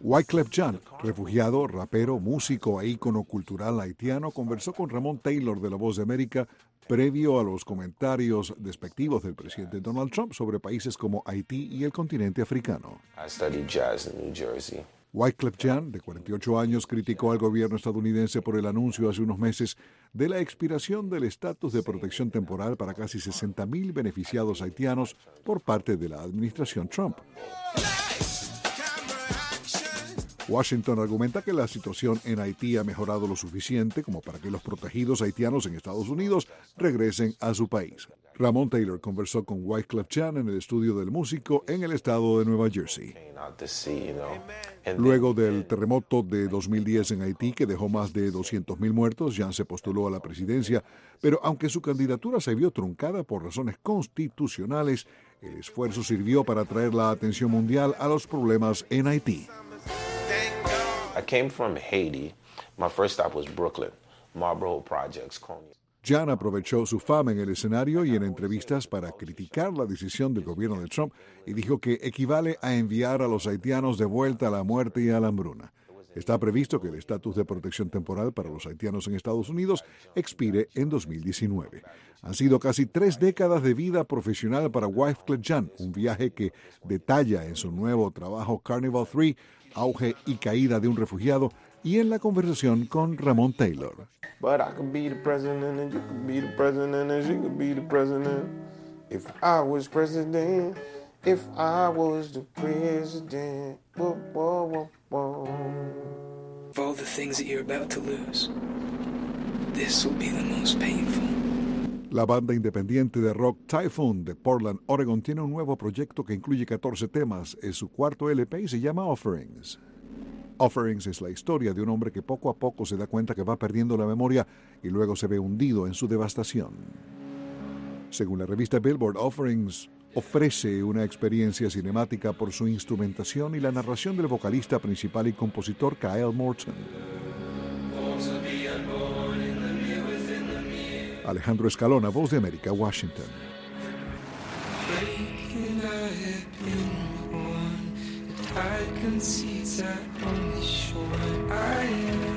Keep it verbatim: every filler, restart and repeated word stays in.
Wyclef Jean, refugiado, rapero, músico e ícono cultural haitiano, conversó con Ramón Taylor de La Voz de América previo a los comentarios despectivos del presidente Donald Trump sobre países como Haití y el continente africano. I studied jazz in New Jersey. Wyclef Jean, de cuarenta y ocho años, criticó al gobierno estadounidense por el anuncio hace unos meses de la expiración del estatus de protección temporal para casi sesenta mil beneficiados haitianos por parte de la administración Trump. Washington argumenta que la situación en Haití ha mejorado lo suficiente como para que los protegidos haitianos en Estados Unidos regresen a su país. Ramón Taylor conversó con Wyclef Jean en el estudio del músico en el estado de Nueva Jersey. Luego del terremoto de dos mil diez en Haití, que dejó más de doscientos mil muertos, Jean se postuló a la presidencia, pero aunque su candidatura se vio truncada por razones constitucionales, el esfuerzo sirvió para atraer la atención mundial a los problemas en Haití. I came from Haiti. My first stop was Brooklyn, Marlboro Projects, Coney. Jean aprovechó su fama en el escenario y en entrevistas para criticar la decisión del gobierno de Trump y dijo que equivale a enviar a los haitianos de vuelta a la muerte y a la hambruna. Está previsto que el estatus de protección temporal para los haitianos en Estados Unidos expire en dos mil diecinueve. Han sido casi tres décadas de vida profesional para Wyclef Jean, un viaje que detalla en su nuevo trabajo Carnival tres, auge y caída de un refugiado, y en la conversación con Ramón Taylor. But I could be the president and you could be the president and she could be the president. If I was president, if I was the president. Whoa, whoa, whoa, whoa. Of all the things that you're about to lose, this will be the most painful. La banda independiente de rock Typhoon de Portland, Oregon, tiene un nuevo proyecto que incluye catorce temas. Es su cuarto L P y se llama Offerings. Offerings es la historia de un hombre que poco a poco se da cuenta que va perdiendo la memoria y luego se ve hundido en su devastación. Según la revista Billboard, Offerings ofrece una experiencia cinemática por su instrumentación y la narración del vocalista principal y compositor Kyle Morton. Alejandro Escalona, Voz de América, Washington. I concede that on the shore I am.